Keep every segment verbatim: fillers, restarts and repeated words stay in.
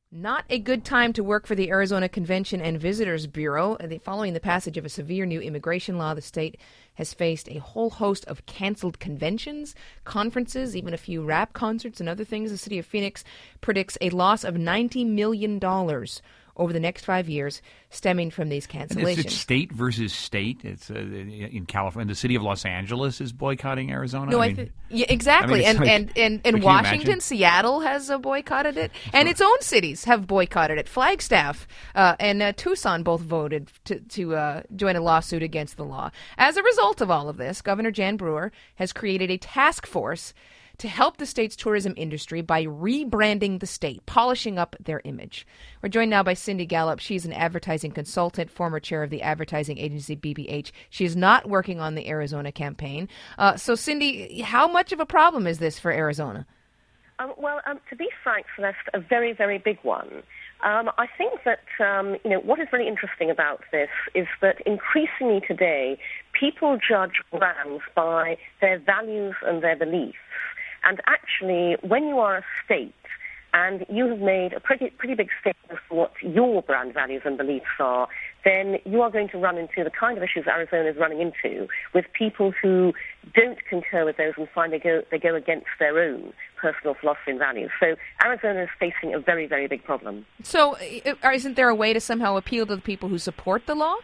Not a good time to work for the Arizona Convention and Visitors Bureau. Following the passage of a severe new immigration law, the state has faced a whole host of canceled conventions, conferences, even a few rap concerts and other things. The city of Phoenix predicts a loss of ninety million dollars over the next five years stemming from these cancellations. It's, it's state versus state. It's uh, in California. The city of Los Angeles is boycotting Arizona. No, I, I mean, th- yeah, exactly. I mean, and, like, and and and Washington, Seattle has uh, boycotted it, and its own cities have boycotted it. Flagstaff uh, and uh, Tucson both voted to to uh, join a lawsuit against the law. As a result of all of this, Governor Jan Brewer has created a task force to help the state's tourism industry by rebranding the state, polishing up their image. We're joined now by Cindy Gallup. She's an advertising consultant, former chair of the advertising agency B B H. She is not working on the Arizona campaign. Uh, so, Cindy, how much of a problem is this for Arizona? Um, well, um, to be frank, Celeste, a very, very big one. Um, I think that, um, you know, what is really interesting about this is that increasingly today, people judge brands by their values and their beliefs. And actually, when you are a state and you have made a pretty pretty big statement for what your brand values and beliefs are, then you are going to run into the kind of issues Arizona is running into with people who don't concur with those and find they go they go against their own personal philosophy and values. So Arizona is facing a very, very big problem. So isn't there a way to somehow appeal to the people who support the law?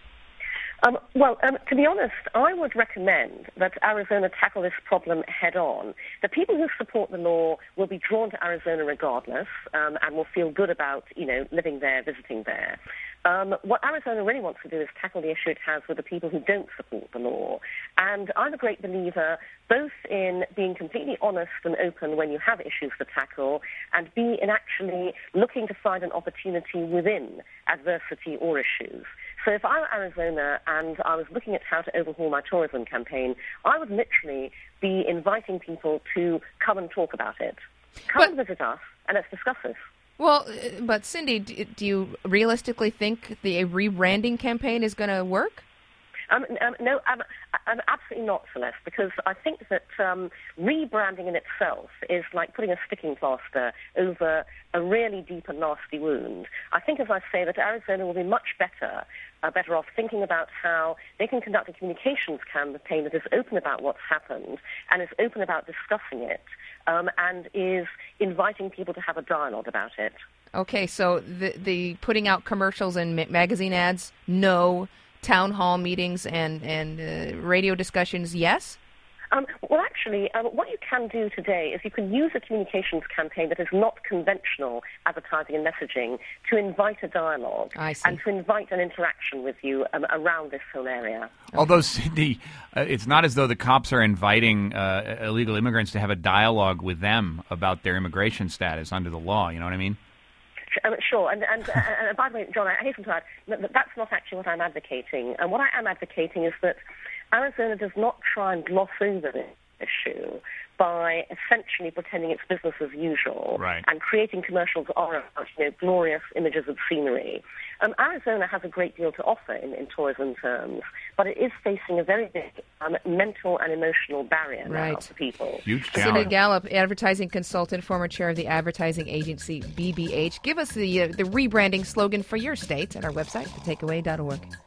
Um, well, um, to be honest, I would recommend that Arizona tackle this problem head on. The people who support the law will be drawn to Arizona regardless, um, and will feel good about, you know, living there, visiting there. Um, what Arizona really wants to do is tackle the issue it has with the people who don't support the law. And I'm a great believer both in being completely honest and open when you have issues to tackle, and B, in actually looking to find an opportunity within adversity or issues. So if I were Arizona and I was looking at how to overhaul my tourism campaign, I would literally be inviting people to come and talk about it. Come but, and visit us, and let's discuss this. Well, but Cindy, do you realistically think the rebranding campaign is going to work? Um, um, no, um, um, absolutely not, Celeste, because I think that um, rebranding in itself is like putting a sticking plaster over a really deep and nasty wound. I think, as I say, that Arizona will be much better, uh, better off thinking about how they can conduct a communications campaign that is open about what's happened and is open about discussing it, um, and is inviting people to have a dialogue about it. Okay, so the, the putting out commercials and ma- magazine ads, no. Town hall meetings and, and uh, radio discussions, yes? Um, well, actually, um, what you can do today is you can use a communications campaign that is not conventional advertising and messaging to invite a dialogue and to invite an interaction with you um, around this whole area. Although, Cindy, uh, it's not as though the cops are inviting uh, illegal immigrants to have a dialogue with them about their immigration status under the law, you know what I mean? Um, sure, and, and, uh, and by the way, John, I hasten to add that, that that's not actually what I'm advocating. And what I am advocating is that Arizona does not try and gloss over this issue by essentially pretending it's business as usual right. and creating commercials that are about, you know, glorious images of scenery. Um, Arizona has a great deal to offer in, in tourism terms, but it is facing a very big um, mental and emotional barrier right. now for people. Huge challenge. Cindy Gallup, advertising consultant, former chair of the advertising agency B B H. Give us the uh, the rebranding slogan for your state at our website, the takeaway dot org.